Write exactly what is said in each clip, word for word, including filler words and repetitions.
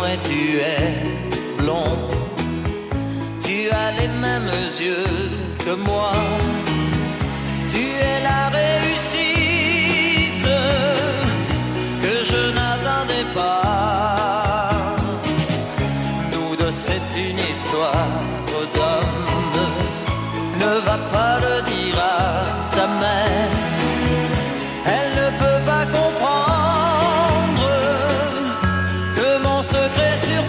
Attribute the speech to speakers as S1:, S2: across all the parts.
S1: et tu es blond. Tu as les mêmes yeux que moi. Tu es la réussite que je n'attendais pas. Nous deux, c'est une histoire d'homme. Ne va pas le dire à ta mère. Elle ne peut pas comprendre que mon secret sur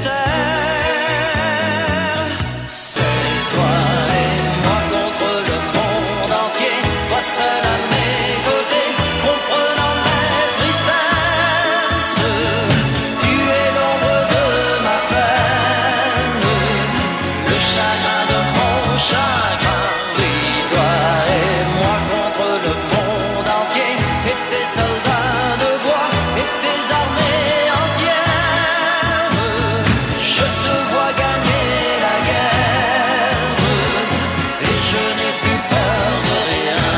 S1: terre, c'est toi et moi contre le monde entier. Toi seul à mes côtés, comprenant mes tristesses. Tu es l'ombre de ma peine, le chagrin de mon chagrin. Oui, toi et moi contre le monde entier. Et tes soldats de bois et tes armées entières. Je te vois gagner la guerre et je n'ai plus peur de rien.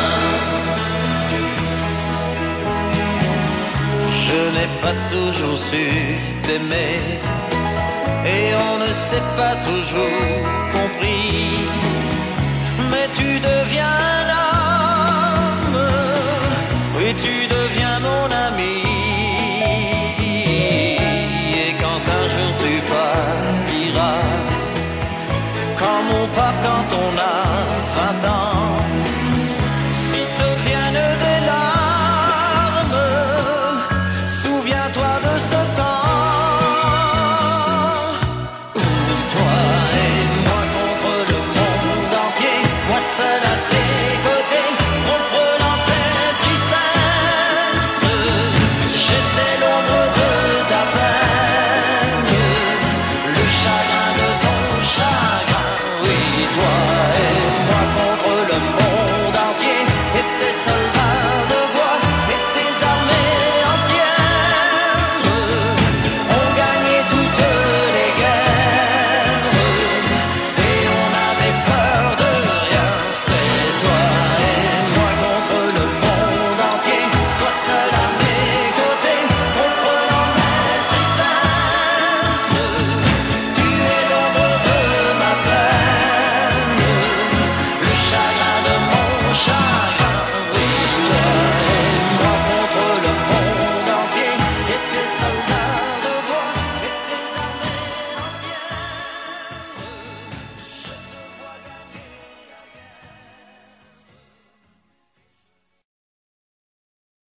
S1: Je n'ai pas toujours su t'aimer et on ne s'est pas toujours compris. Mais tu deviens un homme, oui tu deviens mon ami. Et quand un jour tu partiras, comme on part quand on